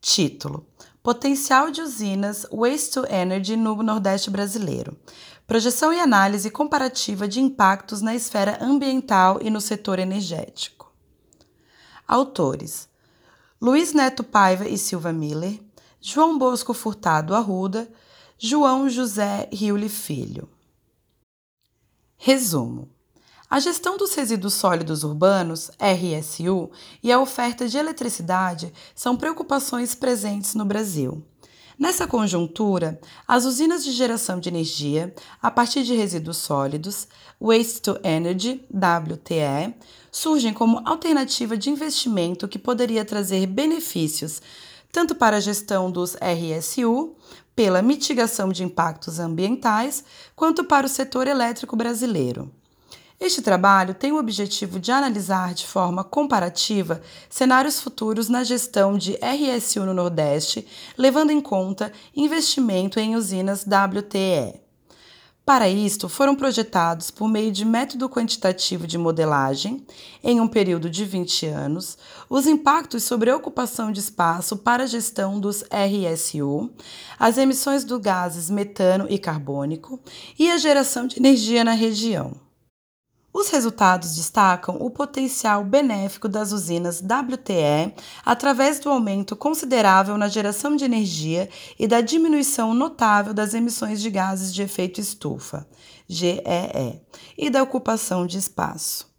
Título: Potencial de usinas Waste to Energy no Nordeste brasileiro. Projeção e análise comparativa de impactos na esfera ambiental e no setor energético. Autores: Luiz Neto Paiva e Silva Miller, João Bosco Furtado Arruda, João José Riuli Filho. Resumo: a gestão dos resíduos sólidos urbanos, RSU, e a oferta de eletricidade são preocupações presentes no Brasil. Nessa conjuntura, as usinas de geração de energia a partir de resíduos sólidos, Waste to Energy, WTE, surgem como alternativa de investimento que poderia trazer benefícios tanto para a gestão dos RSU, pela mitigação de impactos ambientais, quanto para o setor elétrico brasileiro. Este trabalho tem o objetivo de analisar de forma comparativa cenários futuros na gestão de RSU no Nordeste, levando em conta investimento em usinas WTE. Para isto, foram projetados, por meio de método quantitativo de modelagem, em um período de 20 anos, os impactos sobre a ocupação de espaço para a gestão dos RSU, as emissões de gases metano e carbônico e a geração de energia na região. Os resultados destacam o potencial benéfico das usinas WTE através do aumento considerável na geração de energia e da diminuição notável das emissões de gases de efeito estufa, GEE, e da ocupação de espaço.